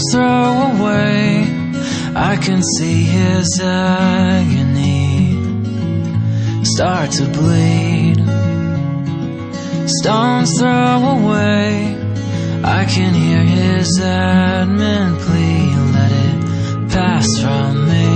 throw away, I can see his agony start to bleed. Stones throw away, I can hear his admin plea. Let it pass from me,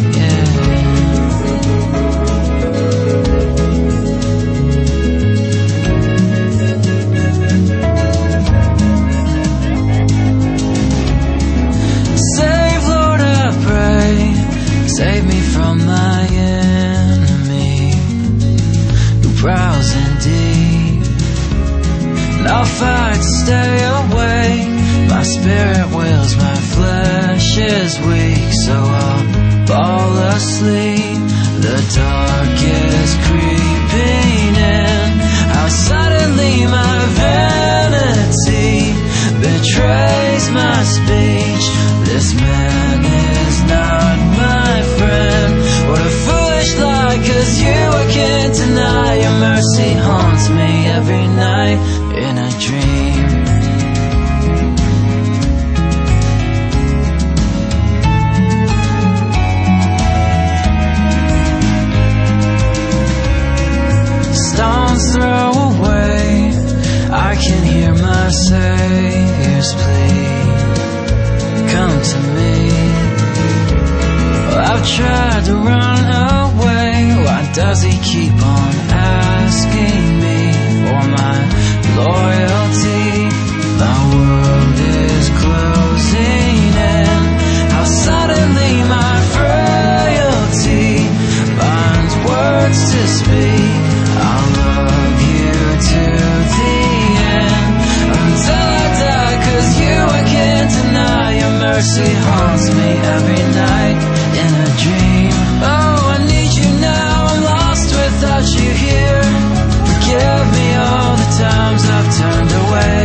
Save me from my enemy who prowls indeed. And I'll fight to stay away. My spirit wills, my flesh is weak, so I'll fall asleep. The dark is creeping in. How suddenly my vanity betrays my speech. This man is not my friend. What a foolish lie, 'cause I can't deny. Your mercy haunts me every night in a dream. Stones throw away, I can hear my Savior's plea. Come to me. Well, I've tried to run away. Why does he keep on asking me for my loyalty? My world is closing in. How suddenly my frailty finds words to speak. I'll love you to the end, until I die, 'cause I can't deny. Your mercy haunts me every night in a dream. Oh, I need you now, I'm lost without you here. Forgive me all the times I've turned away.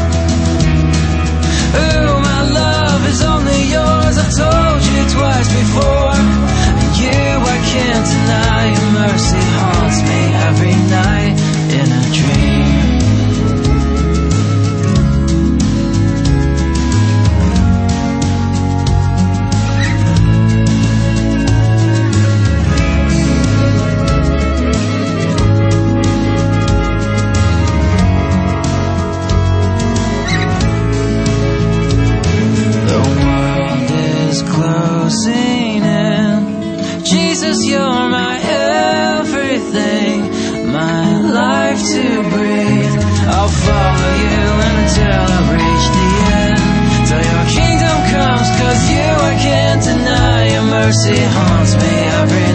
Oh, my love is only yours, I've told you twice before. And I can't deny. Your mercy haunts me every night in a dream. Closing in. Jesus, you're my everything, my life to breathe. I'll follow you until I reach the end, till your kingdom comes, 'cause I can't deny. Your mercy haunts me every